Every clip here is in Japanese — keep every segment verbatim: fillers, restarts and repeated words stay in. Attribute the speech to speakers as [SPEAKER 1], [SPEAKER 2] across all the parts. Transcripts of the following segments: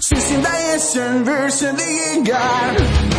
[SPEAKER 1] Zwischen Essen wischen die egal.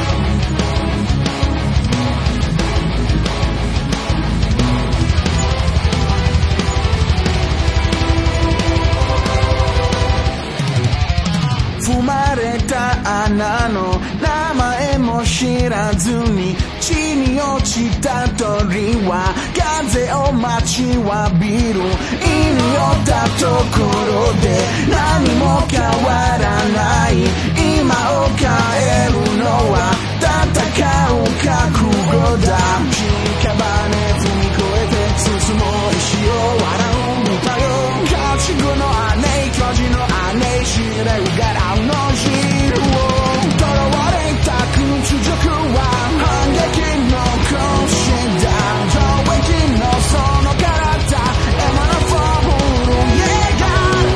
[SPEAKER 1] Fumare ta anano 名前も知らずに地に落ちた鳥は風を待ちわびる意に寄ったところで何も変わらない今を変えるのは戦う覚悟だ屍踏み越えて進もう石を笑う歌よ家畜の姉巨人の姉知れうがらうの汁を囚われた屈辱は反撃の腰だ上域のその体エマのフォームのイエガ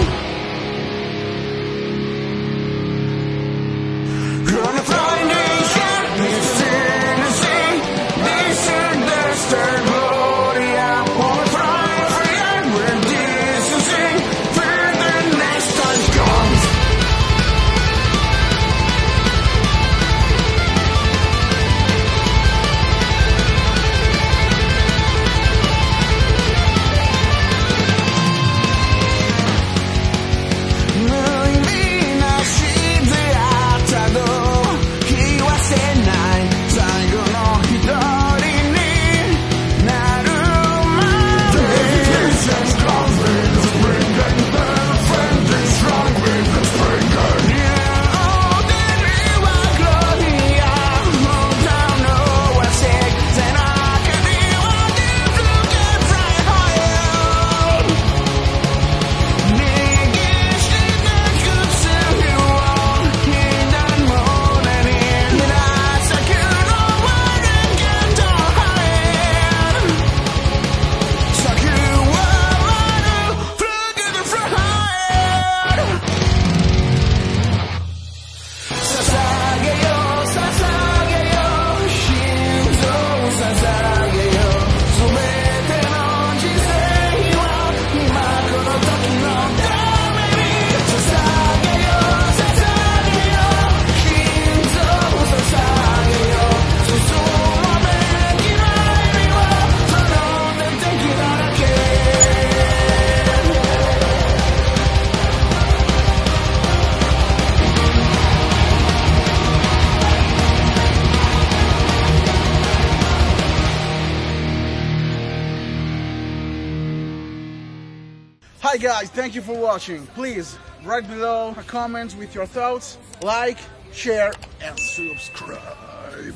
[SPEAKER 1] ー Gonna find nation This is the sea This is the star gloria Wanna fly free and we're distancing For the next time comes Hi guys, thank you for watching. Please write below a comment with your thoughts, like, share and subscribe.